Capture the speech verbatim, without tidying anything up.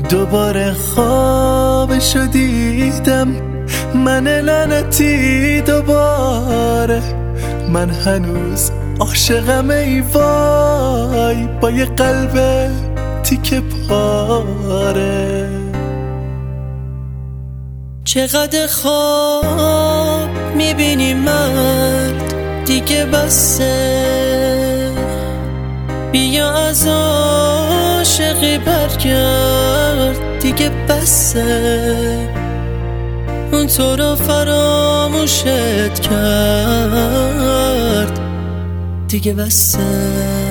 دوباره خوابشو دیدم، من لعنتی دوباره. من هنوز عاشقم ای وای، با یه قلب تیکه پاره. چقدر خواب میبینی مرد، دیگه بسه. بیا از عاشقی برگرد، دیگه بسه. اون تو رو فراموشت کرد، دیگه بسه.